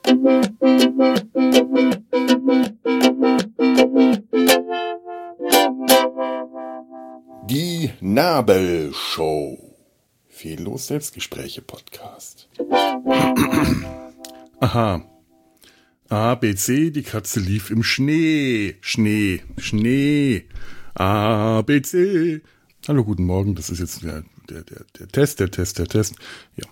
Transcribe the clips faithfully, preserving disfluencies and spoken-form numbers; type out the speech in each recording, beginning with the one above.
Die Nabelshow. Fehllos Selbstgespräche Podcast. Aha. A, B, C, die Katze lief im Schnee. Schnee, Schnee. A, B, C. Hallo, guten Morgen. Das ist jetzt der, der, der, der Test, der Test, der Test. Ja.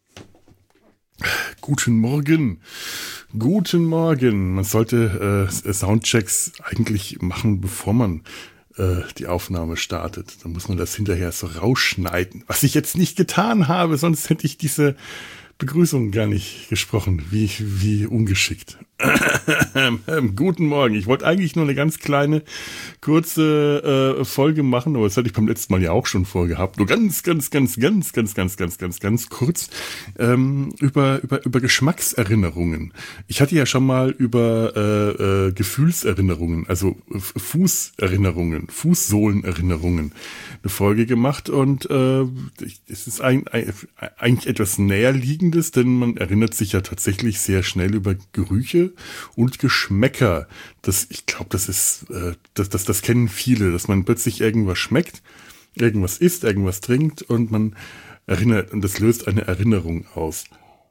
Guten Morgen. Guten Morgen. Man sollte äh, Soundchecks eigentlich machen, bevor man äh, die Aufnahme startet. Dann muss man das hinterher so rausschneiden. Was ich jetzt nicht getan habe, sonst hätte ich diese Begrüßung gar nicht gesprochen. Wie, wie ungeschickt. Guten Morgen. Ich wollte eigentlich nur eine ganz kleine, kurze äh, Folge machen, aber das hatte ich beim letzten Mal ja auch schon vorgehabt. Nur ganz, ganz, ganz, ganz, ganz, ganz, ganz, ganz, ganz kurz ähm, über, über, über Geschmackserinnerungen. Ich hatte ja schon mal über äh, äh, Gefühlserinnerungen, also Fußerinnerungen, Fußsohlenerinnerungen eine Folge gemacht und äh, es ist ein, ein, eigentlich etwas Näherliegendes, denn man erinnert sich ja tatsächlich sehr schnell über Gerüche und Geschmäcker. Das, ich glaube, das ist, äh, das, das, das kennen viele, dass man plötzlich irgendwas schmeckt, irgendwas isst, irgendwas trinkt und man erinnert, und das löst eine Erinnerung aus.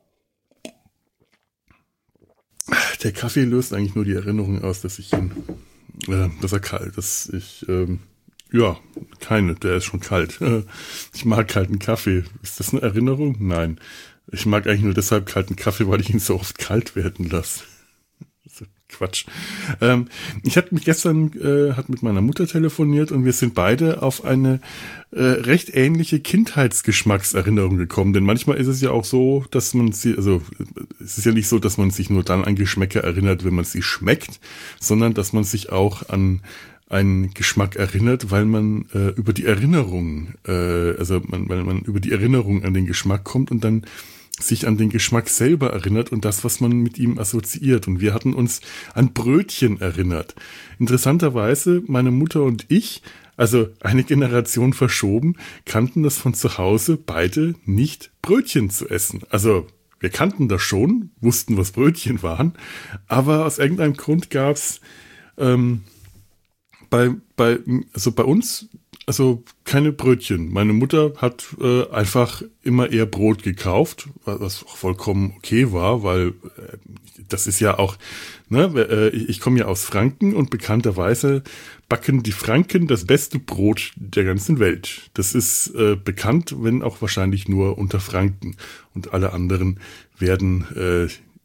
Der Kaffee löst eigentlich nur die Erinnerung aus, dass ich ihn, äh, dass er kalt, dass ich, ähm, ja, keine, der ist schon kalt. Ich mag kalten Kaffee. Ist das eine Erinnerung? Nein. Ich mag eigentlich nur deshalb kalten Kaffee, weil ich ihn so oft kalt werden lasse. Quatsch. Ähm, ich hatte mich gestern äh, hat mit meiner Mutter telefoniert und wir sind beide auf eine äh, recht ähnliche Kindheitsgeschmackserinnerung gekommen. Denn manchmal ist es ja auch so, dass man sie, also es ist ja nicht so, dass man sich nur dann an Geschmäcker erinnert, wenn man sie schmeckt, sondern dass man sich auch an einen Geschmack erinnert, weil man äh, über die Erinnerung, äh, also man, weil man über die Erinnerung an den Geschmack kommt und dann sich an den Geschmack selber erinnert und das, was man mit ihm assoziiert. Und wir hatten uns an Brötchen erinnert. Interessanterweise, meine Mutter und ich, also eine Generation verschoben, kannten das von zu Hause beide nicht, Brötchen zu essen. Also wir kannten das schon, wussten, was Brötchen waren, aber aus irgendeinem Grund gab's ähm, bei, bei, also bei uns, also keine Brötchen. Meine Mutter hat äh, einfach immer eher Brot gekauft, was auch vollkommen okay war, weil äh, das ist ja auch, ne, äh, ich komme ja aus Franken und bekannterweise backen die Franken das beste Brot der ganzen Welt. Das ist äh, bekannt, wenn auch wahrscheinlich nur unter Franken. Und alle anderen werden äh,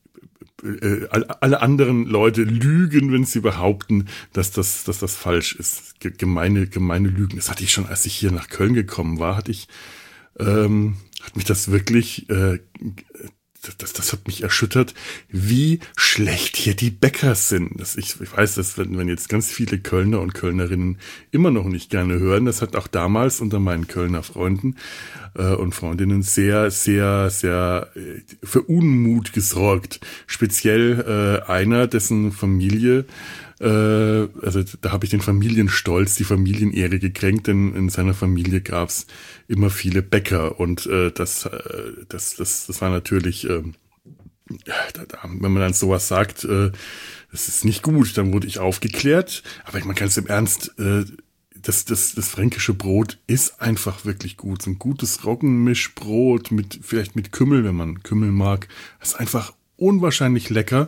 alle anderen Leute lügen, wenn sie behaupten, dass das, dass das falsch ist. Gemeine, gemeine Lügen. Das hatte ich schon, als ich hier nach Köln gekommen war, hatte ich, ähm, hat mich das wirklich, äh, das, das hat mich erschüttert, wie schlecht hier die Bäcker sind. Das, ich, ich weiß, dass wenn, wenn jetzt ganz viele Kölner und Kölnerinnen immer noch nicht gerne hören, das hat auch damals unter meinen Kölner Freunden äh, und Freundinnen sehr, sehr, sehr äh, für Unmut gesorgt. Speziell äh, einer, dessen Familie, äh, also da habe ich den Familienstolz, die Familienehre gekränkt, denn in seiner Familie gab's immer viele Bäcker und äh, das, äh, das, das, das war natürlich, äh, da, da, wenn man dann sowas sagt, äh, das ist nicht gut, dann wurde ich aufgeklärt, aber man kann es im Ernst, äh, das, das, das fränkische Brot ist einfach wirklich gut, so ein gutes Roggenmischbrot mit, vielleicht mit Kümmel, wenn man Kümmel mag, ist einfach unwahrscheinlich lecker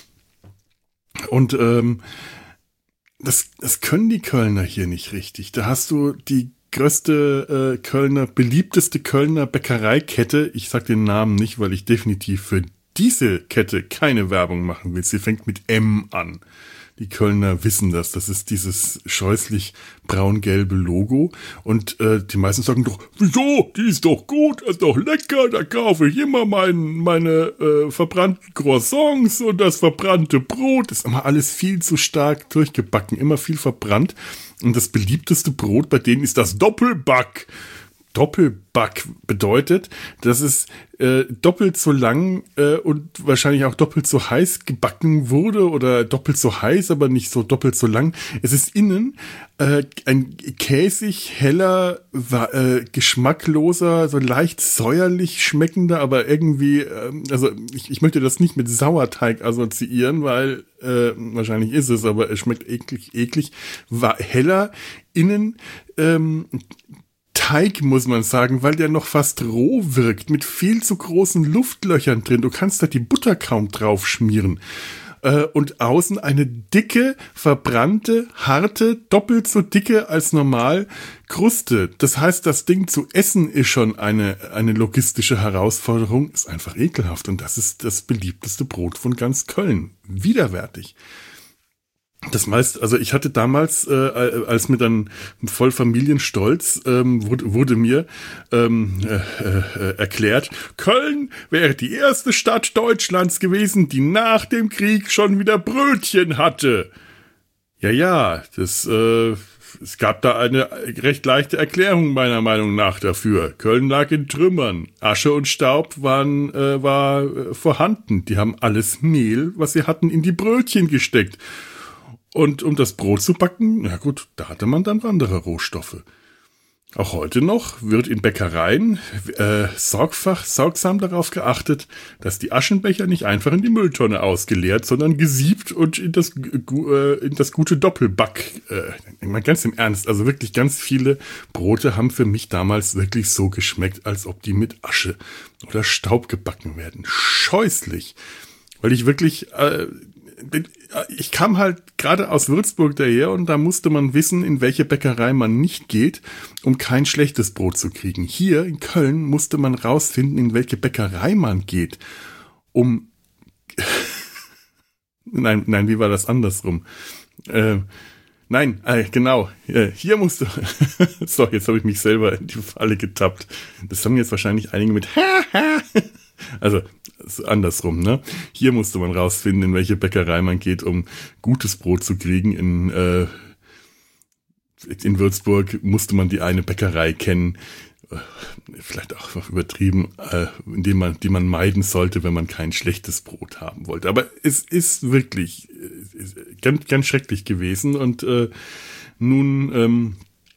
und ähm, das, das können die Kölner hier nicht richtig, da hast du die größte äh, Kölner, beliebteste Kölner Bäckereikette. Ich sag den Namen nicht, weil ich definitiv für diese Kette keine Werbung machen will. Sie fängt mit M an. Die Kölner wissen das. Das ist dieses scheußlich braun-gelbe Logo. Und äh, die meisten sagen doch, wieso? Die ist doch gut, ist doch lecker. Da kaufe ich immer mein, meine äh, verbrannten Croissants und das verbrannte Brot. Das ist immer alles viel zu stark durchgebacken, immer viel verbrannt. Und das beliebteste Brot bei denen ist das Doppelback. Doppelback bedeutet, dass es äh, doppelt so lang äh, und wahrscheinlich auch doppelt so heiß gebacken wurde oder doppelt so heiß, aber nicht so doppelt so lang. Es ist innen äh, ein käsig, heller, äh, geschmackloser, so leicht säuerlich schmeckender, aber irgendwie, äh, also ich, ich möchte das nicht mit Sauerteig assoziieren, weil äh, wahrscheinlich ist es, aber es schmeckt eklig, eklig, war heller, innen ähm, Teig, muss man sagen, weil der noch fast roh wirkt, mit viel zu großen Luftlöchern drin. Du kannst da die Butter kaum drauf schmieren. Äh, und außen eine dicke, verbrannte, harte, doppelt so dicke als normal Kruste. Das heißt, das Ding zu essen ist schon eine, eine logistische Herausforderung. Ist einfach ekelhaft. Und das ist das beliebteste Brot von ganz Köln. Widerwärtig. Das meist, also ich hatte damals, äh, als mir dann voll Familienstolz ähm, wurde, wurde mir ähm, äh, äh, erklärt, Köln wäre die erste Stadt Deutschlands gewesen, die nach dem Krieg schon wieder Brötchen hatte. Ja, ja, das, äh, es gab da eine recht leichte Erklärung meiner Meinung nach dafür. Köln lag in Trümmern, Asche und Staub waren äh, war äh, vorhanden. Die haben alles Mehl, was sie hatten, in die Brötchen gesteckt. Und um das Brot zu backen, na gut, da hatte man dann andere Rohstoffe. Auch heute noch wird in Bäckereien äh, sorgfach, sorgsam darauf geachtet, dass die Aschenbecher nicht einfach in die Mülltonne ausgeleert, sondern gesiebt und in das, äh, in das gute Doppelback. Äh, mal ganz im Ernst, also wirklich ganz viele Brote haben für mich damals wirklich so geschmeckt, als ob die mit Asche oder Staub gebacken werden. Scheußlich. Weil ich wirklich... Äh, Ich kam halt gerade aus Würzburg daher und da musste man wissen, in welche Bäckerei man nicht geht, um kein schlechtes Brot zu kriegen. Hier in Köln musste man rausfinden, in welche Bäckerei man geht, um... nein, nein, wie war das andersrum? Äh, nein, äh, genau, äh, hier musste... so, jetzt habe ich mich selber in die Falle getappt. Das haben jetzt wahrscheinlich einige mit... Also, andersrum, ne? Hier musste man rausfinden, in welche Bäckerei man geht, um gutes Brot zu kriegen. In, äh, in Würzburg musste man die eine Bäckerei kennen, äh, vielleicht auch übertrieben, äh, die man, die man meiden sollte, wenn man kein schlechtes Brot haben wollte. Aber es ist wirklich äh, ganz, ganz schrecklich gewesen und äh, nun ähm,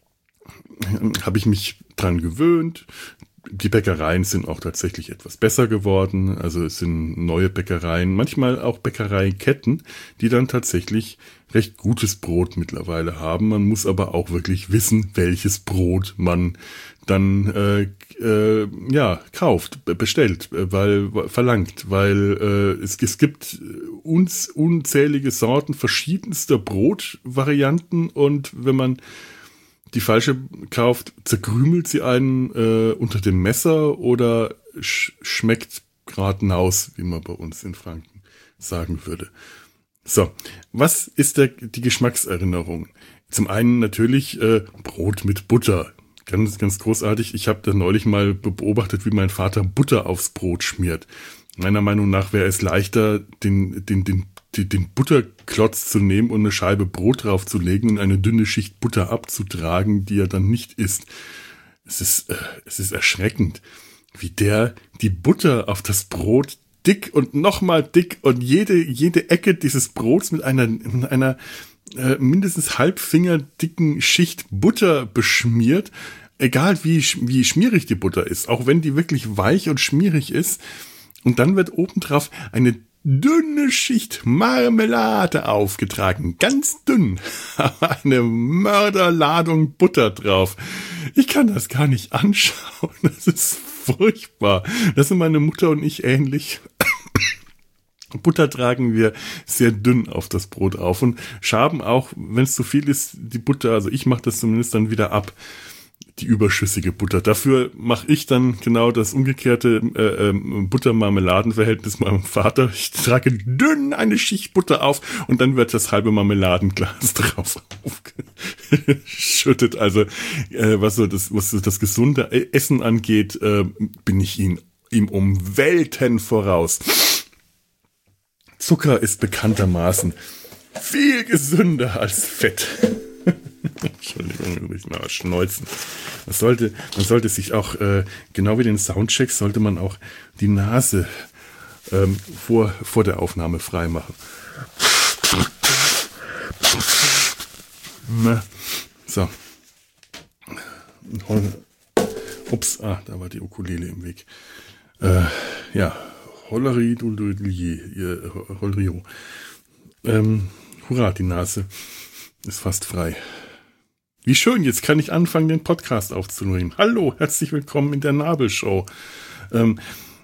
habe ich mich dran gewöhnt. Die Bäckereien sind auch tatsächlich etwas besser geworden. Also es sind neue Bäckereien, manchmal auch Bäckereiketten, die dann tatsächlich recht gutes Brot mittlerweile haben. Man muss aber auch wirklich wissen, welches Brot man dann äh, äh, ja kauft, bestellt, weil verlangt, weil äh, es, es gibt uns unzählige Sorten verschiedenster Brotvarianten und wenn man die falsche kauft, zerkrümelt sie einen äh, unter dem Messer oder sch- schmeckt geradenaus, wie man bei uns in Franken sagen würde. So, was ist der, die Geschmackserinnerung? Zum einen natürlich äh, Brot mit Butter. Ganz, ganz großartig. Ich habe da neulich mal beobachtet, wie mein Vater Butter aufs Brot schmiert. Meiner Meinung nach wäre es leichter, den, den, den, den, den Butterklotz zu nehmen und eine Scheibe Brot draufzulegen und eine dünne Schicht Butter abzutragen, die er dann nicht isst. Es ist, äh, es ist erschreckend, wie der die Butter auf das Brot dick und nochmal dick und jede, jede Ecke dieses Brots mit einer, mit einer äh, mindestens halbfingerdicken Schicht Butter beschmiert. Egal wie, wie schmierig die Butter ist, auch wenn die wirklich weich und schmierig ist. Und dann wird obendrauf eine dünne Schicht Marmelade aufgetragen. Ganz dünn. Aber eine Mörderladung Butter drauf. Ich kann das gar nicht anschauen. Das ist furchtbar. Das sind meine Mutter und ich ähnlich. Butter tragen wir sehr dünn auf das Brot auf und schaben auch, wenn es zu viel ist, die Butter, also ich mache das zumindest dann wieder ab. Die überschüssige Butter. Dafür mache ich dann genau das umgekehrte äh, äh, Butter-Marmeladen-Verhältnis meinem Vater. Ich trage dünn eine Schicht Butter auf und dann wird das halbe Marmeladenglas drauf aufgeschüttet. Also äh, was so das, was so das gesunde Essen angeht, äh, bin ich ihm, ihm um Welten voraus. Zucker ist bekanntermaßen viel gesünder als Fett. Entschuldigung, ich mal schneuzen. Man sollte, man sollte sich auch, äh, genau wie den Soundcheck, sollte man auch die Nase ähm, vor, vor der Aufnahme frei machen. Na, so. Ups, ah, da war die Ukulele im Weg. Äh, ja, Holleri, du, du, du, Holrio. Ähm, hurra, die Nase ist fast frei. Wie schön, jetzt kann ich anfangen, den Podcast aufzunehmen. Hallo, herzlich willkommen in der Nabelshow. Ähm,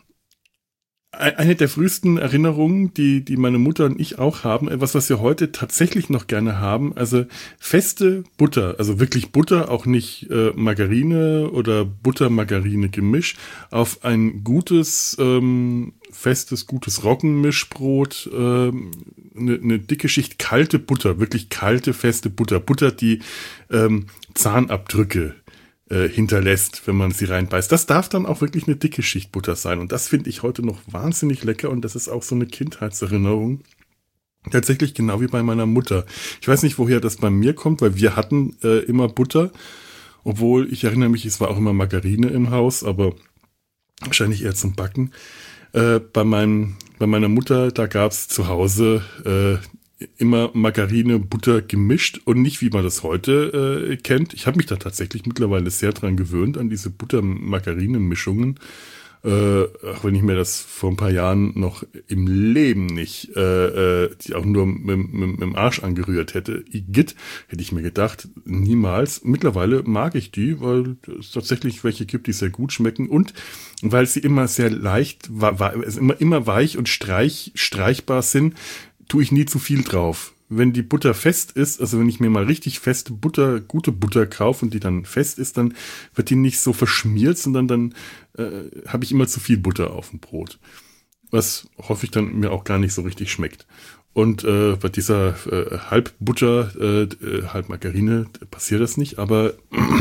Eine der frühesten Erinnerungen, die, die meine Mutter und ich auch haben, etwas, was wir heute tatsächlich noch gerne haben, also feste Butter, also wirklich Butter, auch nicht äh, Margarine oder Butter-Margarine-Gemisch, auf ein gutes, ähm, festes, gutes Roggenmischbrot, ähm, eine, eine dicke Schicht kalte Butter, wirklich kalte, feste Butter, Butter, die ähm, Zahnabdrücke hinterlässt, wenn man sie reinbeißt. Das darf dann auch wirklich eine dicke Schicht Butter sein. Und das finde ich heute noch wahnsinnig lecker. Und das ist auch so eine Kindheitserinnerung. Tatsächlich genau wie bei meiner Mutter. Ich weiß nicht, woher das bei mir kommt, weil wir hatten äh, immer Butter. Obwohl, ich erinnere mich, es war auch immer Margarine im Haus, aber wahrscheinlich eher zum Backen. Äh, bei, meinem, bei meiner Mutter, da gab es zu Hause äh, immer Margarine, Butter gemischt und nicht, wie man das heute äh, kennt. Ich habe mich da tatsächlich mittlerweile sehr dran gewöhnt, an diese Butter-Margarine-Mischungen. Äh, auch wenn ich mir das vor ein paar Jahren noch im Leben nicht, äh, äh, die auch nur mit, mit, mit dem Arsch angerührt hätte. Igitt, hätte ich mir gedacht, niemals. Mittlerweile mag ich die, weil es tatsächlich welche gibt, die sehr gut schmecken und weil sie immer sehr leicht, wa- wa- also immer, immer weich und streich, streichbar sind, tue ich nie zu viel drauf. Wenn die Butter fest ist, also wenn ich mir mal richtig feste Butter, gute Butter kaufe und die dann fest ist, dann wird die nicht so verschmiert, sondern dann äh, habe ich immer zu viel Butter auf dem Brot. Was häufig dann mir auch gar nicht so richtig schmeckt. Und äh, bei dieser äh, Halbbutter, äh, Halbmargarine passiert das nicht, aber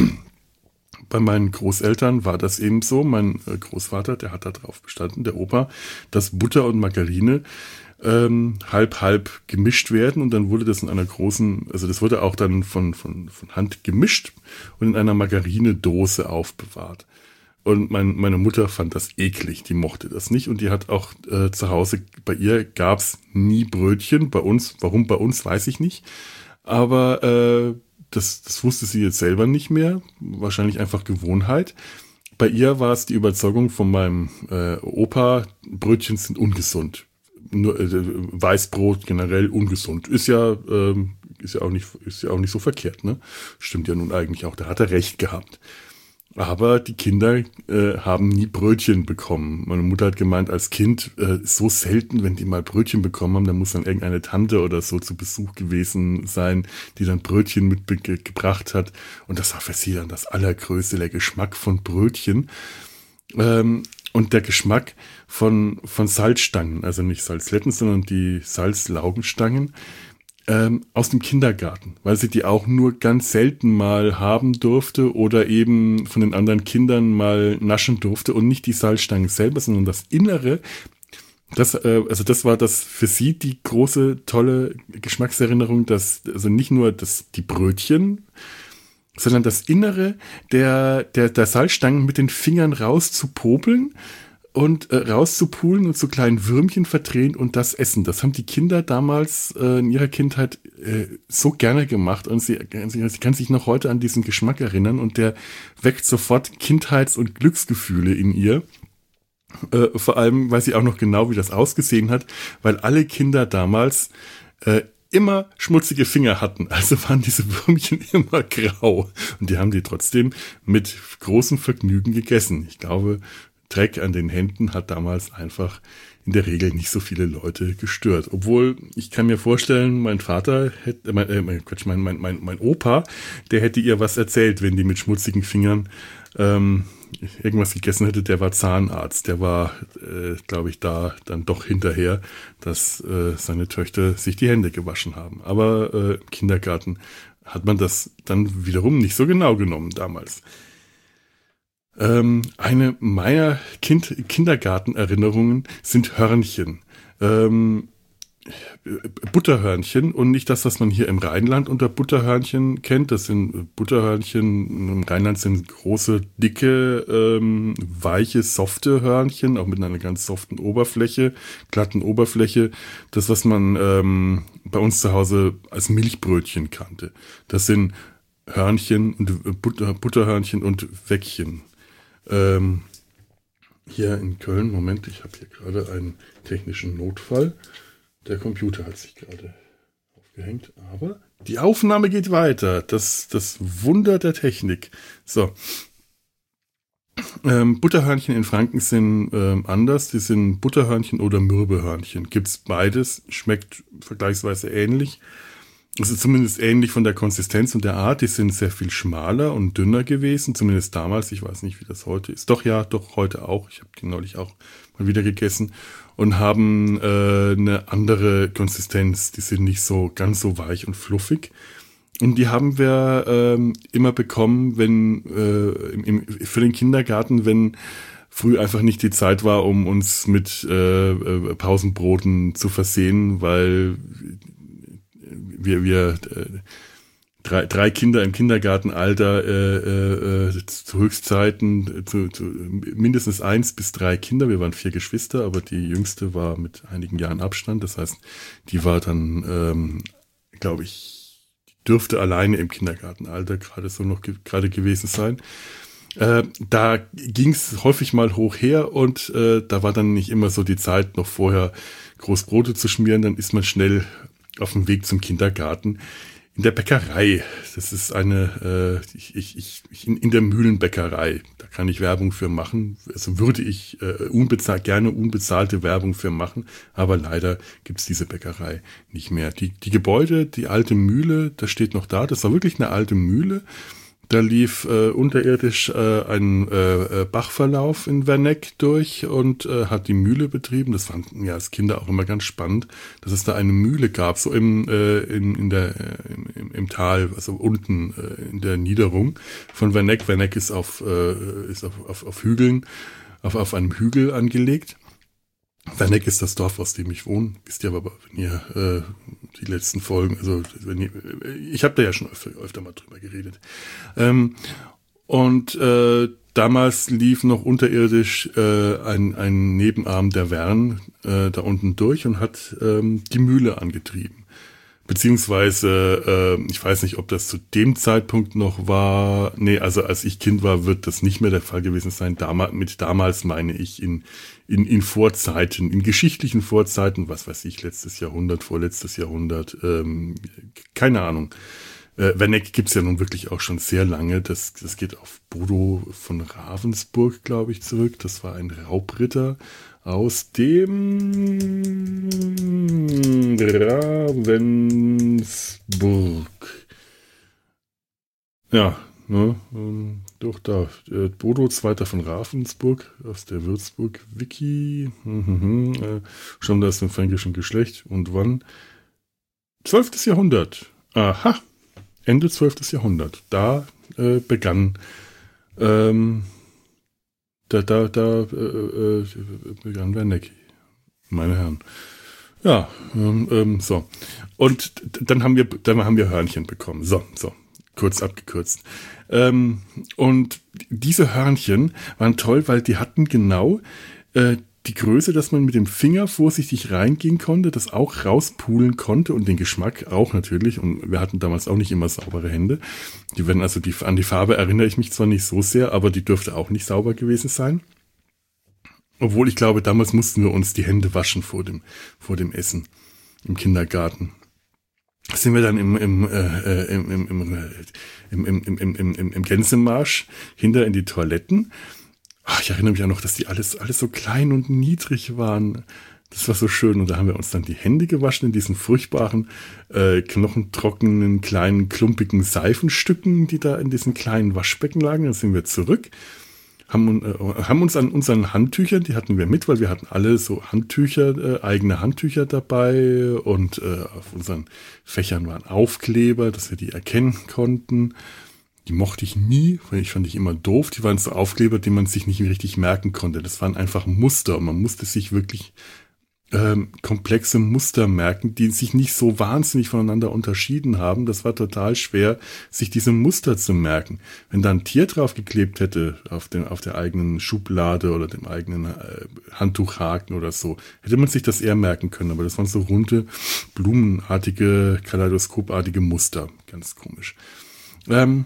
bei meinen Großeltern war das eben so. Mein äh, Großvater, der hat da drauf bestanden, der Opa, dass Butter und Margarine Ähm, halb halb gemischt werden und dann wurde das in einer großen, also das wurde auch dann von von von Hand gemischt und in einer Margarinedose aufbewahrt. Und mein, meine Mutter fand das eklig, die mochte das nicht und die hat auch äh, zu Hause, bei ihr gab's nie Brötchen, bei uns, warum bei uns, weiß ich nicht, aber äh, das, das wusste sie jetzt selber nicht mehr, wahrscheinlich einfach Gewohnheit. Bei ihr war es die Überzeugung von meinem äh, Opa, Brötchen sind ungesund. Nur, äh, Weißbrot generell ungesund. Ist ja, ähm, ist ja auch nicht, ist ja auch nicht so verkehrt, ne? Stimmt ja nun eigentlich auch. Da hat er recht gehabt. Aber die Kinder äh, haben nie Brötchen bekommen. Meine Mutter hat gemeint, als Kind äh, so selten, wenn die mal Brötchen bekommen haben, dann muss dann irgendeine Tante oder so zu Besuch gewesen sein, die dann Brötchen mitgebracht hat. Und das war für sie dann das Allergrößte, der Geschmack von Brötchen. Ähm, Und der Geschmack von, von Salzstangen, also nicht Salzletten, sondern die Salzlaugenstangen ähm, aus dem Kindergarten, weil sie die auch nur ganz selten mal haben durfte oder eben von den anderen Kindern mal naschen durfte und nicht die Salzstangen selber, sondern das Innere. Das, äh, also das war das für sie die große, tolle Geschmackserinnerung, dass also nicht nur das, die Brötchen, sondern das Innere der, der, der Salzstangen mit den Fingern rauszupopeln und äh, rauszupulen und so kleinen Würmchen verdrehen und das essen. Das haben die Kinder damals äh, in ihrer Kindheit äh, so gerne gemacht und sie, sie, sie kann sich noch heute an diesen Geschmack erinnern und der weckt sofort Kindheits- und Glücksgefühle in ihr. Äh, vor allem weiß sie auch noch genau, wie das ausgesehen hat, weil alle Kinder damals äh, immer schmutzige Finger hatten, also waren diese Würmchen immer grau und die haben die trotzdem mit großem Vergnügen gegessen. Ich glaube, Dreck an den Händen hat damals einfach in der Regel nicht so viele Leute gestört. Obwohl, ich kann mir vorstellen, mein Vater hätte, mein, äh, mein, Quatsch, mein, mein, mein, mein Opa, der hätte ihr was erzählt, wenn die mit schmutzigen Fingern ähm, irgendwas gegessen hätte. Der war Zahnarzt, der war, äh, glaube ich, da dann doch hinterher, dass äh, seine Töchter sich die Hände gewaschen haben. Aber äh, im Kindergarten hat man das dann wiederum nicht so genau genommen damals. Ähm, eine meiner kind- Kindergartenerinnerungen sind Hörnchen. Ähm, Butterhörnchen und nicht das, was man hier im Rheinland unter Butterhörnchen kennt. Das sind Butterhörnchen, im Rheinland sind große, dicke, ähm, weiche, softe Hörnchen, auch mit einer ganz soften Oberfläche, glatten Oberfläche. Das, was man ähm, bei uns zu Hause als Milchbrötchen kannte. Das sind Hörnchen und Butter, Butterhörnchen und Weckchen. Ähm, hier in Köln, Moment, ich habe hier gerade einen technischen Notfall. Der Computer hat sich gerade aufgehängt, aber die Aufnahme geht weiter. Das, das Wunder der Technik. So. Ähm, Butterhörnchen in Franken sind ähm, anders. Die sind Butterhörnchen oder Mürbehörnchen. Gibt's beides. Schmeckt vergleichsweise ähnlich. Es ist zumindest ähnlich von der Konsistenz und der Art. Die sind sehr viel schmaler und dünner gewesen. Zumindest damals. Ich weiß nicht, wie das heute ist. Doch, ja, doch, heute auch. Ich habe die neulich auch mal wieder gegessen. Und haben äh, eine andere Konsistenz. Die sind nicht so ganz so weich und fluffig. Und die haben wir ähm, immer bekommen, wenn äh, im, im, für den Kindergarten, wenn früh einfach nicht die Zeit war, um uns mit äh, äh, Pausenbroten zu versehen, weil wir, wir äh, drei, drei Kinder im Kindergartenalter äh, äh, zu Höchstzeiten, zu, zu mindestens eins bis drei Kinder. Wir waren vier Geschwister, aber die jüngste war mit einigen Jahren Abstand. Das heißt, die war dann, ähm, glaube ich, dürfte alleine im Kindergartenalter gerade so noch ge- gerade gewesen sein. Äh, da ging es häufig mal hoch her und äh, da war dann nicht immer so die Zeit, noch vorher groß Brote zu schmieren. Dann ist man schnell auf dem Weg zum Kindergarten. In der Bäckerei, das ist eine, äh, ich, ich, ich, in, in der Mühlenbäckerei, da kann ich Werbung für machen, also würde ich äh, unbezahlt, gerne unbezahlte Werbung für machen, aber leider gibt's diese Bäckerei nicht mehr. Die, die Gebäude, die alte Mühle, das steht noch da, das war wirklich eine alte Mühle. Da lief äh, unterirdisch äh, ein äh, Bachverlauf in Werneck durch und äh, hat die Mühle betrieben. Das fanden ja als Kinder auch immer ganz spannend, dass es da eine Mühle gab, so im äh, in, in der äh, im, im Tal, also unten äh, in der Niederung von Werneck. Werneck ist auf äh, ist auf, auf, auf Hügeln, auf, auf einem Hügel angelegt. Werneck ist das Dorf, aus dem ich wohne. Wisst ihr aber, wenn ihr äh, die letzten Folgen, also wenn ihr, ich habe da ja schon öfter, öfter mal drüber geredet. Ähm, und äh, damals lief noch unterirdisch äh, ein, ein Nebenarm der Wern äh, da unten durch und hat ähm, die Mühle angetrieben. Beziehungsweise, äh, ich weiß nicht, ob das zu dem Zeitpunkt noch war. Nee, also als ich Kind war, wird das nicht mehr der Fall gewesen sein. Damals, mit damals meine ich in, in, in Vorzeiten, in geschichtlichen Vorzeiten, was weiß ich, letztes Jahrhundert, vorletztes Jahrhundert, ähm, keine Ahnung. Äh, Werneck gibt's ja nun wirklich auch schon sehr lange. Das, das geht auf Bodo von Ravensburg, glaube ich, zurück. Das war ein Raubritter aus dem Ravensburg. Ja, ne, ähm, doch da. Äh, Bodo, Zweiter von Ravensburg, aus der Würzburg-Wiki. Mhm, äh, schon das im fränkischen Geschlecht. Und wann? zwölftes Jahrhundert. Aha, Ende zwölftes Jahrhundert. Da äh, begann ähm, Da, da, da äh, äh, begann Werneck, meine Herren. Ja, ähm, ähm, so. Und dann haben wir, dann haben wir Hörnchen bekommen. So, so, kurz abgekürzt. Ähm, und diese Hörnchen waren toll, weil die hatten genau äh, die Größe, dass man mit dem Finger vorsichtig reingehen konnte, das auch rauspulen konnte und den Geschmack auch natürlich. Und wir hatten damals auch nicht immer saubere Hände. Die werden also die, an die Farbe erinnere ich mich zwar nicht so sehr, aber die dürfte auch nicht sauber gewesen sein. Obwohl ich glaube, damals mussten wir uns die Hände waschen vor dem, vor dem Essen im Kindergarten. Sind wir dann im, im, äh, im, im, im, im, im, im, im, im, im Gänsemarsch hinter in die Toiletten. Ach, ich erinnere mich auch noch, dass die alles, alles so klein und niedrig waren. Das war so schön. Und da haben wir uns dann die Hände gewaschen in diesen furchtbaren, äh, knochentrockenen, kleinen, klumpigen Seifenstücken, die da in diesen kleinen Waschbecken lagen. Dann sind wir zurück, haben, äh, haben uns an unseren Handtüchern, die hatten wir mit, weil wir hatten alle so Handtücher, äh, eigene Handtücher dabei. Und äh, auf unseren Fächern waren Aufkleber, dass wir die erkennen konnten. Die mochte ich nie, weil ich fand ich immer doof. Die waren so Aufkleber, die man sich nicht richtig merken konnte. Das waren einfach Muster und man musste sich wirklich ähm, komplexe Muster merken, die sich nicht so wahnsinnig voneinander unterschieden haben. Das war total schwer, sich diese Muster zu merken. Wenn da ein Tier draufgeklebt hätte auf, den, auf der eigenen Schublade oder dem eigenen äh, Handtuchhaken oder so, hätte man sich das eher merken können. Aber das waren so runde, blumenartige, kaleidoskopartige Muster. Ganz komisch. Ähm,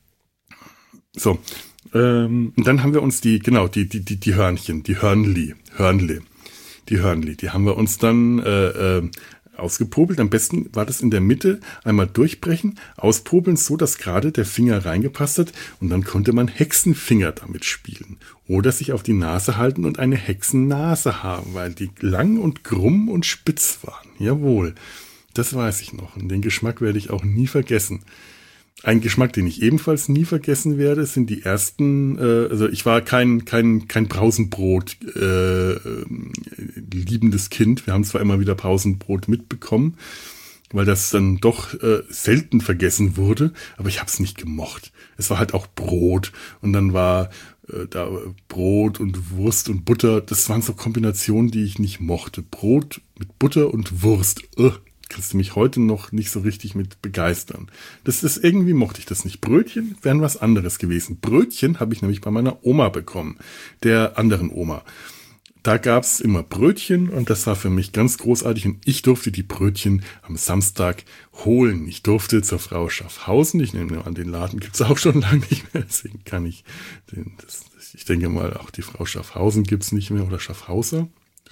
so, ähm, und dann haben wir uns die, genau, die, die, die, die Hörnchen, die Hörnli, Hörnli. Die Hörnli, die haben wir uns dann äh, äh, ausgepopelt. Am besten war das in der Mitte, einmal durchbrechen, auspopeln, so dass gerade der Finger reingepasst hat und dann konnte man Hexenfinger damit spielen. Oder sich auf die Nase halten und eine Hexennase haben, weil die lang und krumm und spitz waren. Jawohl, das weiß ich noch und den Geschmack werde ich auch nie vergessen. Ein Geschmack, den ich ebenfalls nie vergessen werde, sind die ersten, äh, also ich war kein kein kein Pausenbrot äh, liebendes Kind. Wir haben zwar immer wieder Pausenbrot mitbekommen, weil das dann doch äh, selten vergessen wurde, aber ich habe es nicht gemocht. Es war halt auch Brot und dann war äh, da Brot und Wurst und Butter. Das waren so Kombinationen, die ich nicht mochte. Brot mit Butter und Wurst. Ugh. Kannst du mich heute noch nicht so richtig mit begeistern. Das ist irgendwie, mochte ich das nicht. Brötchen wären was anderes gewesen. Brötchen habe ich nämlich bei meiner Oma bekommen, der anderen Oma. Da gab's immer Brötchen und das war für mich ganz großartig und ich durfte die Brötchen am Samstag holen. Ich durfte zur Frau Schaffhausen, ich nehme an, den Laden gibt's auch schon lange nicht mehr, deswegen kann ich, den, das, ich denke mal, auch die Frau Schaffhausen gibt's nicht mehr oder Schaffhauser.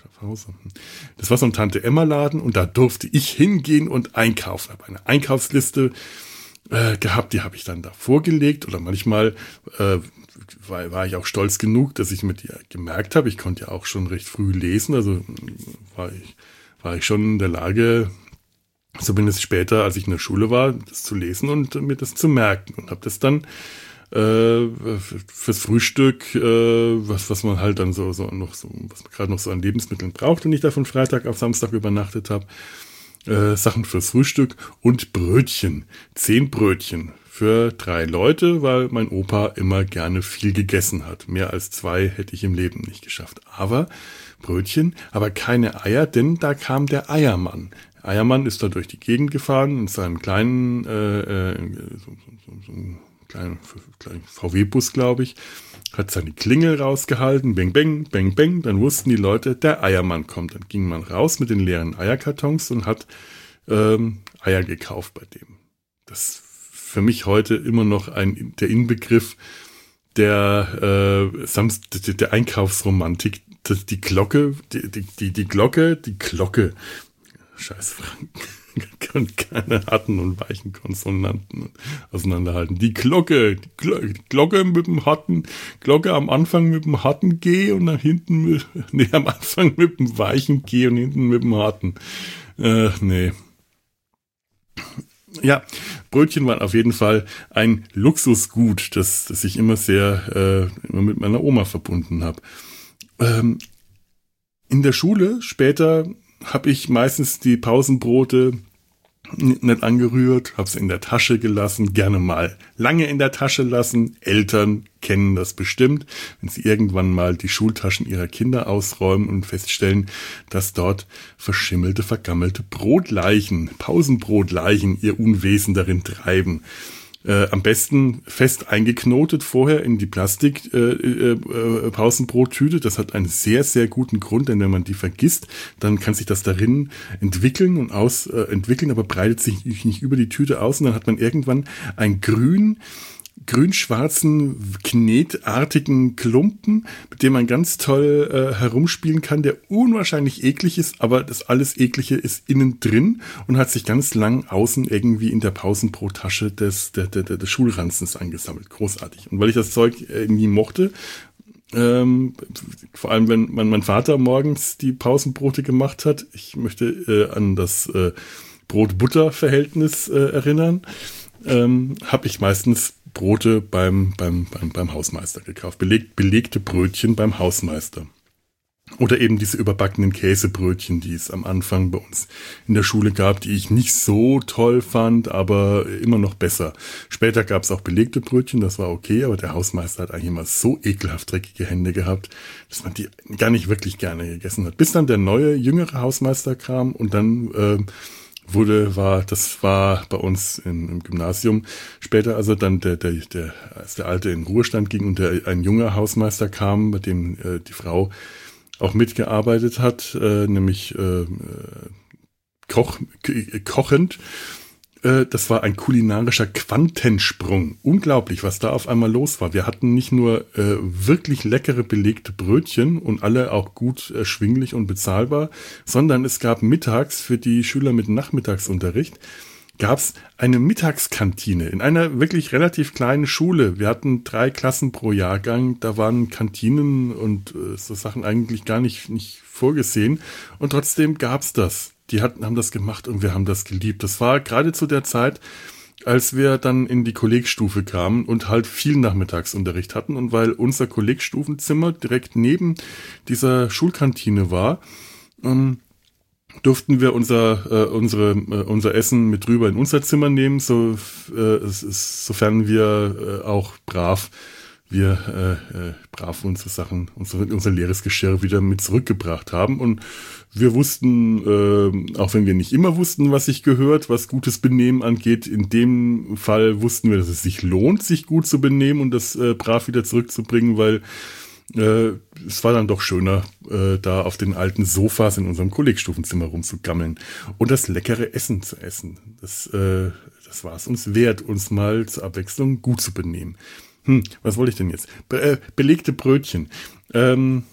Das war so ein Tante-Emma-Laden und da durfte ich hingehen und einkaufen. Ich habe eine Einkaufsliste äh, gehabt, die habe ich dann da vorgelegt oder manchmal äh, war, war ich auch stolz genug, dass ich mit ihr gemerkt habe, ich konnte ja auch schon recht früh lesen, also war ich, war ich schon in der Lage, zumindest später, als ich in der Schule war, das zu lesen und mir das zu merken und habe das dann Äh, fürs Frühstück, äh, was was man halt dann so so noch so was man gerade noch so an Lebensmitteln braucht, wenn ich da von Freitag auf Samstag übernachtet habe, äh, Sachen fürs Frühstück und Brötchen, zehn Brötchen für drei Leute, weil mein Opa immer gerne viel gegessen hat. Mehr als zwei hätte ich im Leben nicht geschafft. Aber Brötchen, aber keine Eier, denn da kam der Eiermann. Der Eiermann ist da durch die Gegend gefahren in seinem kleinen äh, äh, so, so, so, so kleinen, kleinen V W-Bus, glaube ich, hat seine Klingel rausgehalten, bang, bang, bang, bang, dann wussten die Leute, der Eiermann kommt. Dann ging man raus mit den leeren Eierkartons und hat ähm, Eier gekauft bei dem. Das ist für mich heute immer noch ein der Inbegriff der, äh, Samst, der Einkaufsromantik. Das, die Glocke, die, die, die, die Glocke, die Glocke, scheiß Franken. Und keine harten und weichen Konsonanten auseinanderhalten. Die Glocke, die Glocke, die Glocke mit dem harten, Glocke am Anfang mit dem harten G und nach hinten mit, nee, am Anfang mit dem weichen G und hinten mit dem harten. Äh, nee. Ja, Brötchen waren auf jeden Fall ein Luxusgut, das, das ich immer sehr, äh, immer mit meiner Oma verbunden habe. Ähm, in der Schule später habe ich meistens die Pausenbrote nicht angerührt, habe sie in der Tasche gelassen, gerne mal lange in der Tasche lassen. Eltern kennen das bestimmt, wenn sie irgendwann mal die Schultaschen ihrer Kinder ausräumen und feststellen, dass dort verschimmelte, vergammelte Brotleichen, Pausenbrotleichen ihr Unwesen darin treiben. Äh, am besten fest eingeknotet vorher in die Plastik äh, äh, äh, Pausenbrottüte. Das hat einen sehr, sehr guten Grund, denn wenn man die vergisst, dann kann sich das darin entwickeln und aus äh, entwickeln, aber breitet sich nicht über die Tüte aus und dann hat man irgendwann ein grün grün-schwarzen, knetartigen Klumpen, mit dem man ganz toll äh, herumspielen kann, der unwahrscheinlich eklig ist, aber das alles Eklige ist innen drin und hat sich ganz lang außen irgendwie in der Pausenbrottasche des, der, der, des Schulranzens angesammelt. Großartig. Und weil ich das Zeug äh, nie mochte, ähm, vor allem wenn man, mein Vater morgens die Pausenbrote gemacht hat, ich möchte äh, an das äh, Brot-Butter-Verhältnis äh, erinnern, ähm, habe ich meistens Brote beim, beim, beim, beim Hausmeister gekauft. Beleg, belegte Brötchen beim Hausmeister. Oder eben diese überbackenen Käsebrötchen, die es am Anfang bei uns in der Schule gab, die ich nicht so toll fand, aber immer noch besser. Später gab es auch belegte Brötchen, das war okay, aber der Hausmeister hat eigentlich immer so ekelhaft dreckige Hände gehabt, dass man die gar nicht wirklich gerne gegessen hat. Bis dann der neue, jüngere Hausmeister kam und dann äh, wurde, war, das war bei uns im, im Gymnasium später, also dann der, der, der, als der Alte in Ruhestand ging und der, ein junger Hausmeister kam, bei dem äh, die Frau auch mitgearbeitet hat, äh, nämlich äh, Koch, kochend. Äh, das war ein kulinarischer Quantensprung. Unglaublich, was da auf einmal los war. Wir hatten nicht nur äh, wirklich leckere belegte Brötchen und alle auch gut erschwinglich und bezahlbar, sondern es gab mittags für die Schüler mit Nachmittagsunterricht gab es eine Mittagskantine in einer wirklich relativ kleinen Schule. Wir hatten drei Klassen pro Jahrgang, da waren Kantinen und äh, so Sachen eigentlich gar nicht, nicht vorgesehen. Und trotzdem gab's das. Die hatten, haben das gemacht und wir haben das geliebt. Das war gerade zu der Zeit, als wir dann in die Kollegstufe kamen und halt viel Nachmittagsunterricht hatten. Und weil unser Kollegstufenzimmer direkt neben dieser Schulkantine war, ähm, durften wir unser äh, unsere äh, unser Essen mit rüber in unser Zimmer nehmen, so äh, es ist, sofern wir äh, auch brav wir äh, äh, brav unsere Sachen unser unser leeres Geschirr wieder mit zurückgebracht haben. Und wir wussten, äh, auch wenn wir nicht immer wussten, was sich gehört, was gutes Benehmen angeht, in dem Fall wussten wir, dass es sich lohnt, sich gut zu benehmen und das äh, brav wieder zurückzubringen, weil Äh, es war dann doch schöner, äh, da auf den alten Sofas in unserem Kollegstufenzimmer rumzugammeln und das leckere Essen zu essen. Das, äh, das war es uns wert, uns mal zur Abwechslung gut zu benehmen. Hm, was wollte ich denn jetzt? Be- äh, belegte Brötchen. Ähm,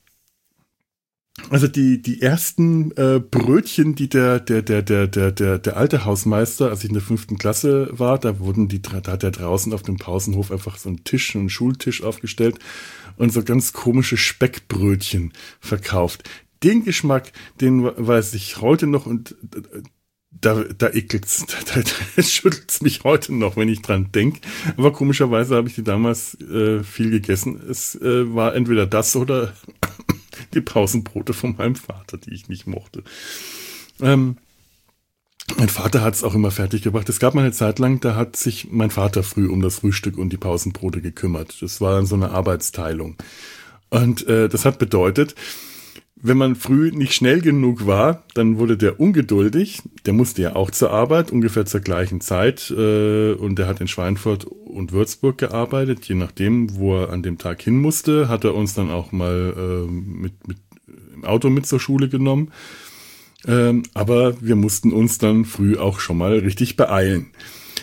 Also die die ersten äh, Brötchen, die der der der der der der der alte Hausmeister, als ich in der fünften Klasse war, da wurden die da hat er draußen auf dem Pausenhof einfach so einen Tisch, einen Schultisch aufgestellt und so ganz komische Speckbrötchen verkauft. Den Geschmack, den weiß ich heute noch und da da ekelt's, da, da schüttelt's mich heute noch, wenn ich dran denk. Aber komischerweise habe ich die damals äh, viel gegessen. Es äh, war entweder das oder die Pausenbrote von meinem Vater, die ich nicht mochte. Ähm, mein Vater hat es auch immer fertig gebracht. Es gab mal eine Zeit lang, da hat sich mein Vater früh um das Frühstück und die Pausenbrote gekümmert. Das war dann so eine Arbeitsteilung. Und äh, das hat bedeutet, wenn man früh nicht schnell genug war, dann wurde der ungeduldig. Der musste ja auch zur Arbeit, ungefähr zur gleichen Zeit. Äh, und der hat in Schweinfurt und Würzburg gearbeitet. Je nachdem, wo er an dem Tag hin musste, hat er uns dann auch mal äh, mit, mit im Auto mit zur Schule genommen. Ähm, aber wir mussten uns dann früh auch schon mal richtig beeilen.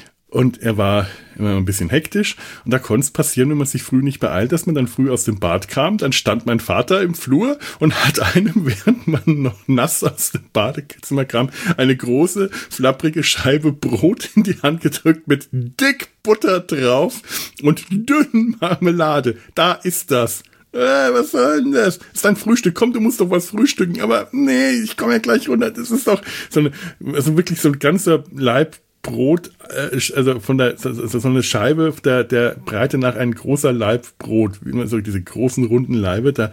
Und er war immer ein bisschen hektisch. Und da konnte es passieren, wenn man sich früh nicht beeilt, dass man dann früh aus dem Bad kam. Dann stand mein Vater im Flur und hat einem, während man noch nass aus dem Badezimmer kam, eine große, flapprige Scheibe Brot in die Hand gedrückt mit dick Butter drauf und dünnen Marmelade. Da ist das. Äh, was soll denn das? Das ist dein Frühstück. Komm, du musst doch was frühstücken. Aber nee, ich komme ja gleich runter. Das ist doch so eine, also wirklich so ein ganzer Laib Brot, äh, also von der, so, so eine Scheibe der, der Breite nach ein großer Laib Brot, wie man so diese großen runden Laibe, da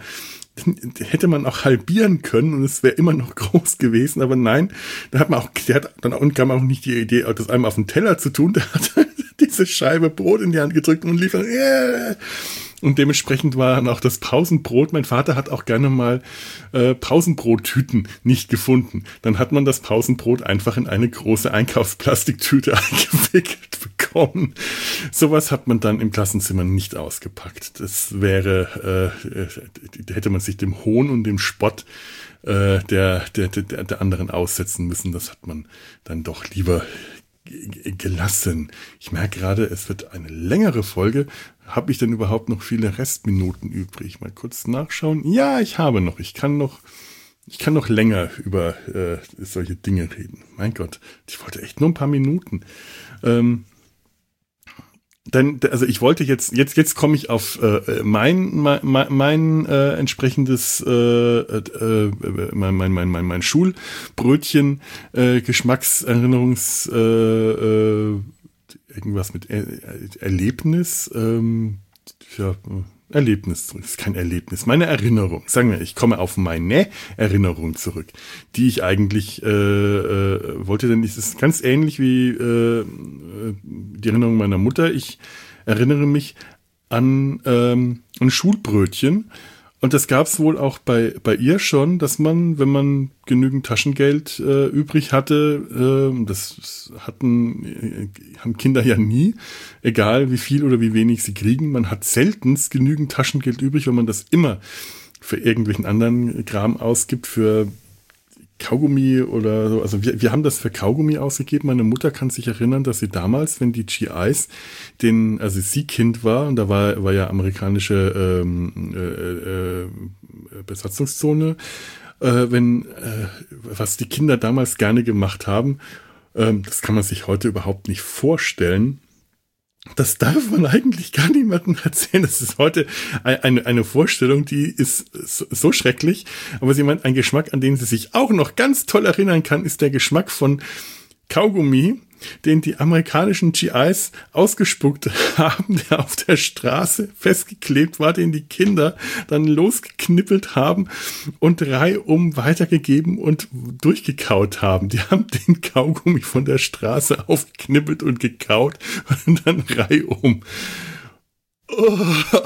hätte man auch halbieren können und es wäre immer noch groß gewesen, aber nein, da hat man auch, der hat dann auch, und kam auch nicht die Idee, das einmal auf den Teller zu tun, der hat diese Scheibe Brot in die Hand gedrückt und lief dann, yeah. Und dementsprechend war dann auch das Pausenbrot. Mein Vater hat auch gerne mal äh, Pausenbrottüten nicht gefunden. Dann hat man das Pausenbrot einfach in eine große Einkaufsplastiktüte eingewickelt bekommen. Sowas hat man dann im Klassenzimmer nicht ausgepackt. Das wäre, äh, hätte man sich dem Hohn und dem Spott äh, der, der, der, der anderen aussetzen müssen. Das hat man dann doch lieber gelassen. Ich merke gerade, es wird eine längere Folge. Habe ich denn überhaupt noch viele Restminuten übrig? Mal kurz nachschauen. Ja, ich habe noch. Ich kann noch, ich kann noch länger über äh, solche Dinge reden. Mein Gott, ich wollte echt nur ein paar Minuten. Ähm, Denn, also ich wollte jetzt, jetzt, jetzt komme ich auf äh, mein, mein, mein äh, entsprechendes, äh, äh, mein, mein, mein, mein, mein Schulbrötchen, äh, Geschmackserinnerungs, äh, äh, irgendwas mit er Erlebnis, ähm, ja, Erlebnis zurück. Das ist kein Erlebnis, meine Erinnerung. Sagen wir, ich komme auf meine Erinnerung zurück, die ich eigentlich äh, äh, wollte, denn es ist ganz ähnlich wie äh, die Erinnerung meiner Mutter. Ich erinnere mich an ähm, ein Schulbrötchen. Und das gab es wohl auch bei bei ihr schon, dass man, wenn man genügend Taschengeld äh, übrig hatte, äh, das hatten äh, haben Kinder ja nie, egal wie viel oder wie wenig sie kriegen, man hat seltenst genügend Taschengeld übrig, wenn man das immer für irgendwelchen anderen Kram ausgibt, für Kaugummi oder so. Also wir, wir haben das für Kaugummi ausgegeben. Meine Mutter kann sich erinnern, dass sie damals, wenn die G Is, den, also sie Kind war, und da war, war ja amerikanische ähm, äh, äh, Besatzungszone, äh, wenn, äh, was die Kinder damals gerne gemacht haben, äh, das kann man sich heute überhaupt nicht vorstellen. Das darf man eigentlich gar niemandem erzählen. Das ist heute eine, eine Vorstellung, die ist so schrecklich. Aber sie meint, ein Geschmack, an den sie sich auch noch ganz toll erinnern kann, ist der Geschmack von Kaugummi, den die amerikanischen G Is ausgespuckt haben, der auf der Straße festgeklebt war, den die Kinder dann losgeknippelt haben und reihum weitergegeben und durchgekaut haben. Die haben den Kaugummi von der Straße aufgeknippelt und gekaut und dann reihum. Oh.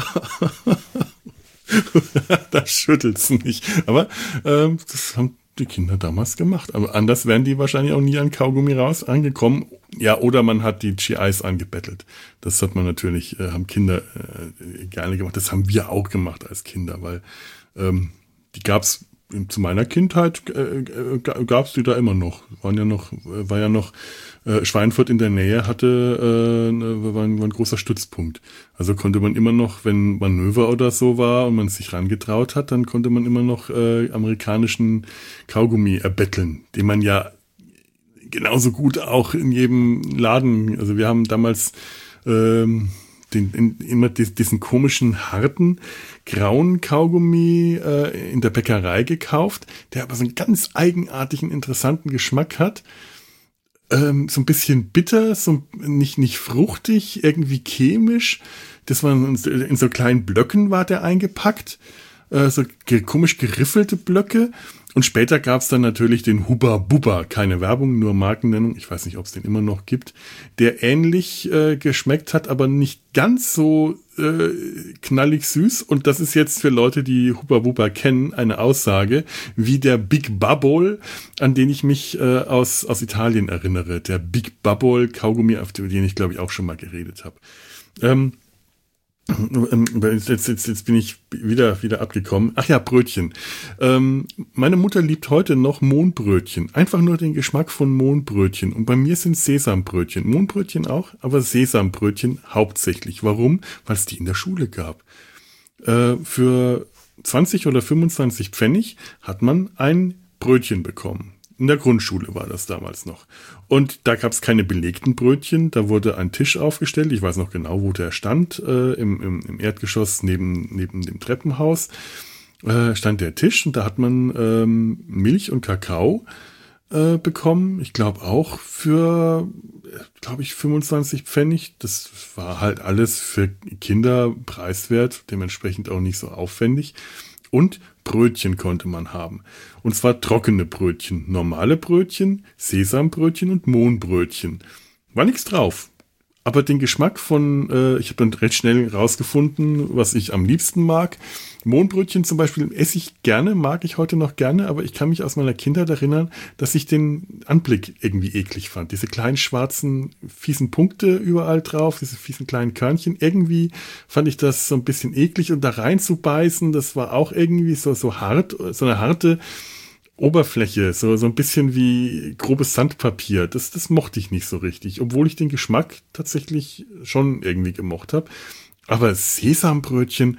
Da schüttelt's nicht. Aber ähm, das haben die Kinder damals gemacht. Aber anders wären die wahrscheinlich auch nie an Kaugummi raus angekommen. Ja, oder man hat die G Is angebettelt. Das hat man natürlich, äh, haben Kinder äh, gerne gemacht. Das haben wir auch gemacht als Kinder, weil ähm, die gab's zu meiner Kindheit, äh, gab's die da immer noch. Waren ja noch, war ja noch äh, Schweinfurt in der Nähe, hatte äh, war, ein, war ein großer Stützpunkt. Also konnte man immer noch, wenn Manöver oder so war und man sich rangetraut hat, dann konnte man immer noch äh, amerikanischen Kaugummi erbetteln, den man ja genauso gut auch in jedem Laden, also wir haben damals ähm, den, in, immer diesen komischen, harten, grauen Kaugummi äh, in der Bäckerei gekauft, der aber so einen ganz eigenartigen, interessanten Geschmack hat. Ähm, so ein bisschen bitter, so nicht, nicht fruchtig, irgendwie chemisch. Das war in, in so kleinen Blöcken war der eingepackt. Äh, so ge- komisch geriffelte Blöcke. Und später gab's dann natürlich den Hubba Bubba, keine Werbung, nur Markennennung, ich weiß nicht, ob es den immer noch gibt, der ähnlich äh, geschmeckt hat, aber nicht ganz so äh, knallig süß. Und das ist jetzt für Leute, die Hubba Bubba kennen, eine Aussage, wie der Big Bubble, an den ich mich äh, aus, aus Italien erinnere. Der Big Bubble Kaugummi, auf den ich glaube ich auch schon mal geredet habe. Ähm, Jetzt, jetzt, jetzt bin ich wieder, wieder abgekommen. Ach ja, Brötchen. Ähm, meine Mutter liebt heute noch Mohnbrötchen. Einfach nur den Geschmack von Mohnbrötchen. Und bei mir sind Sesambrötchen. Mohnbrötchen auch, aber Sesambrötchen hauptsächlich. Warum? Weil es die in der Schule gab. Äh, für zwanzig oder fünfundzwanzig Pfennig hat man ein Brötchen bekommen. In der Grundschule war das damals noch. Und da gab es keine belegten Brötchen, da wurde ein Tisch aufgestellt, ich weiß noch genau, wo der stand, äh, im, im, im Erdgeschoss neben, neben dem Treppenhaus, äh, stand der Tisch und da hat man ähm, Milch und Kakao äh, bekommen. Ich glaube auch für, glaube ich, fünfundzwanzig Pfennig. Das war halt alles für Kinder preiswert, dementsprechend auch nicht so aufwendig. Und Brötchen konnte man haben. Und zwar trockene Brötchen, normale Brötchen, Sesambrötchen und Mohnbrötchen. War nichts drauf. Aber den Geschmack von, äh, ich habe dann recht schnell rausgefunden, was ich am liebsten mag. Mohnbrötchen zum Beispiel esse ich gerne, mag ich heute noch gerne, aber ich kann mich aus meiner Kindheit erinnern, dass ich den Anblick irgendwie eklig fand. Diese kleinen schwarzen, fiesen Punkte überall drauf, diese fiesen kleinen Körnchen. Irgendwie fand ich das so ein bisschen eklig und da reinzubeißen, das war auch irgendwie so, so hart, so eine harte Oberfläche, so, so ein bisschen wie grobes Sandpapier. Das, das mochte ich nicht so richtig, obwohl ich den Geschmack tatsächlich schon irgendwie gemocht habe. Aber Sesambrötchen,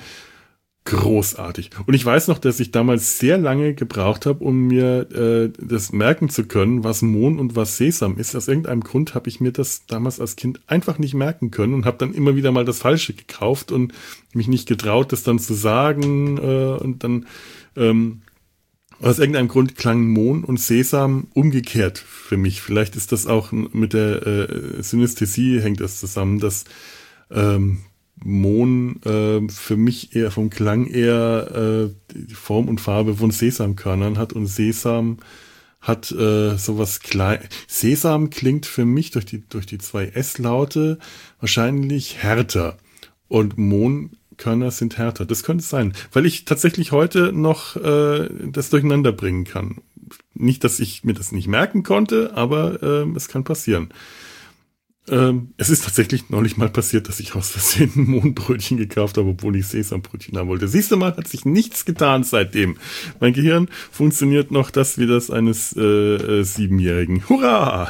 großartig. Und ich weiß noch, dass ich damals sehr lange gebraucht habe, um mir äh, das merken zu können, was Mohn und was Sesam ist. Aus irgendeinem Grund habe ich mir das damals als Kind einfach nicht merken können und habe dann immer wieder mal das Falsche gekauft und mich nicht getraut, das dann zu sagen. Äh, und dann ähm, aus irgendeinem Grund klangen Mohn und Sesam umgekehrt für mich. Vielleicht ist das auch mit der äh, Synästhesie hängt das zusammen, dass ähm, Mohn äh, für mich eher vom Klang eher äh, die Form und Farbe von Sesamkörnern hat und Sesam hat äh, sowas klein. Sesam klingt für mich durch die durch die zwei S-Laute wahrscheinlich härter und Mohnkörner sind härter. Das könnte es sein, weil ich tatsächlich heute noch äh, das durcheinander bringen kann. Nicht, dass ich mir das nicht merken konnte, aber äh, es kann passieren. Ähm, es ist tatsächlich neulich mal passiert, dass ich aus Versehen ein Mohnbrötchen gekauft habe, obwohl ich Sesambrötchen haben wollte. Siehst du mal, hat sich nichts getan seitdem. Mein Gehirn funktioniert noch das wie das eines äh, äh, Siebenjährigen. Hurra!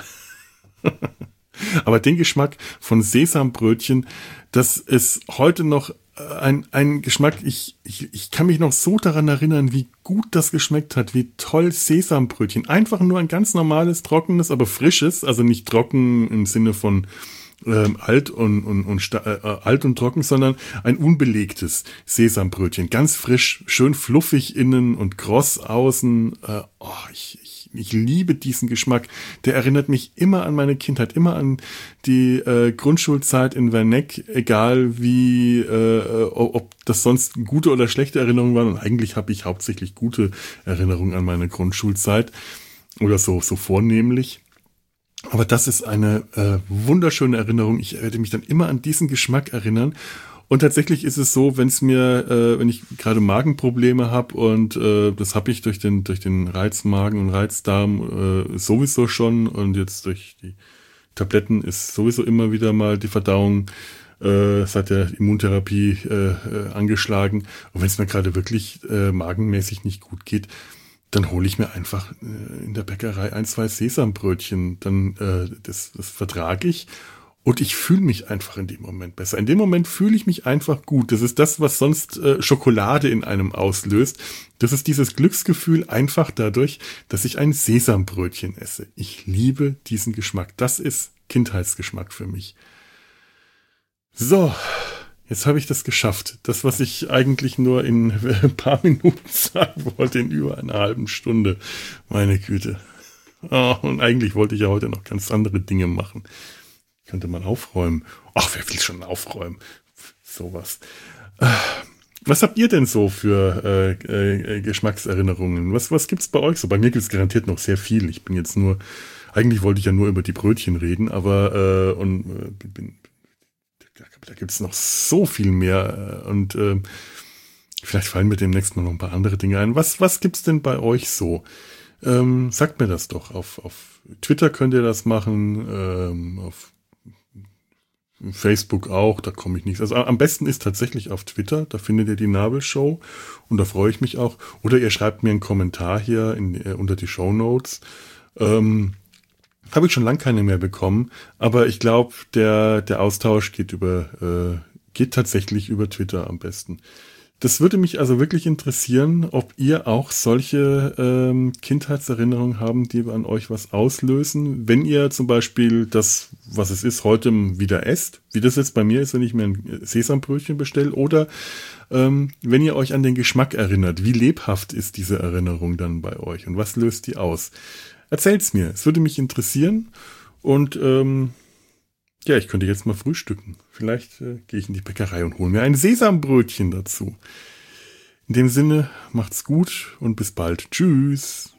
Aber den Geschmack von Sesambrötchen, das ist heute noch ein, ein Geschmack, ich, ich, ich kann mich noch so daran erinnern, wie gut das geschmeckt hat, wie toll Sesambrötchen. Einfach nur ein ganz normales, trockenes, aber frisches, also nicht trocken im Sinne von ähm, alt und, und, und äh, alt und trocken, sondern ein unbelegtes Sesambrötchen. Ganz frisch, schön fluffig innen und kross außen. Äh, oh, ich, ich Ich liebe diesen Geschmack. Der erinnert mich immer an meine Kindheit, immer an die äh, Grundschulzeit in Werneck, egal wie, äh, ob das sonst gute oder schlechte Erinnerungen waren. Und eigentlich habe ich hauptsächlich gute Erinnerungen an meine Grundschulzeit oder so, so vornehmlich. Aber das ist eine äh, wunderschöne Erinnerung. Ich werde mich dann immer an diesen Geschmack erinnern. Und tatsächlich ist es so, wenn es mir, äh, wenn ich gerade Magenprobleme habe und äh, das habe ich durch den durch den Reizmagen und Reizdarm äh, sowieso schon und jetzt durch die Tabletten ist sowieso immer wieder mal die Verdauung äh, seit der Immuntherapie äh, äh, angeschlagen. Und wenn es mir gerade wirklich äh, magenmäßig nicht gut geht, dann hole ich mir einfach äh, in der Bäckerei ein, zwei Sesambrötchen. Dann äh, das, das vertrage ich. Und ich fühle mich einfach in dem Moment besser. In dem Moment fühle ich mich einfach gut. Das ist das, was sonst äh, Schokolade in einem auslöst. Das ist dieses Glücksgefühl einfach dadurch, dass ich ein Sesambrötchen esse. Ich liebe diesen Geschmack. Das ist Kindheitsgeschmack für mich. So, jetzt habe ich das geschafft. Das, was ich eigentlich nur in ein paar Minuten sagen wollte, in über einer halben Stunde. Meine Güte. Oh, und eigentlich wollte ich ja heute noch ganz andere Dinge machen. Könnte man aufräumen. Ach, wer will schon aufräumen? Sowas. Was habt ihr denn so für äh, äh, Geschmackserinnerungen? Was, was gibt's bei euch so? Bei mir gibt's garantiert noch sehr viel. Ich bin jetzt nur, eigentlich wollte ich ja nur über die Brötchen reden, aber äh, und äh, bin, da gibt's noch so viel mehr. Und äh, vielleicht fallen mir demnächst noch ein paar andere Dinge ein. Was, was gibt's denn bei euch so? Ähm, sagt mir das doch. Auf, auf Twitter könnt ihr das machen, ähm, auf Facebook auch, da komme ich nicht. Also am besten ist tatsächlich auf Twitter, da findet ihr die Nabelshow und da freue ich mich auch. Oder ihr schreibt mir einen Kommentar hier in, äh, unter die Shownotes. Ähm, habe ich schon lange keine mehr bekommen, aber ich glaube, der der Austausch geht über äh, geht tatsächlich über Twitter am besten. Das würde mich also wirklich interessieren, ob ihr auch solche ähm, Kindheitserinnerungen haben, die an euch was auslösen. Wenn ihr zum Beispiel das, was es ist, heute wieder esst, wie das jetzt bei mir ist, wenn ich mir ein Sesambrötchen bestelle, oder ähm, wenn ihr euch an den Geschmack erinnert, wie lebhaft ist diese Erinnerung dann bei euch und was löst die aus? Erzählt's mir, es würde mich interessieren und ähm, ja, ich könnte jetzt mal frühstücken. Vielleicht äh, gehe ich in die Bäckerei und hole mir ein Sesambrötchen dazu. In dem Sinne, macht's gut und bis bald. Tschüss.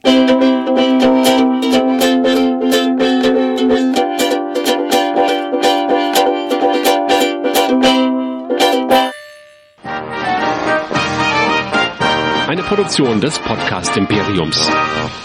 Eine Produktion des Podcast Imperiums.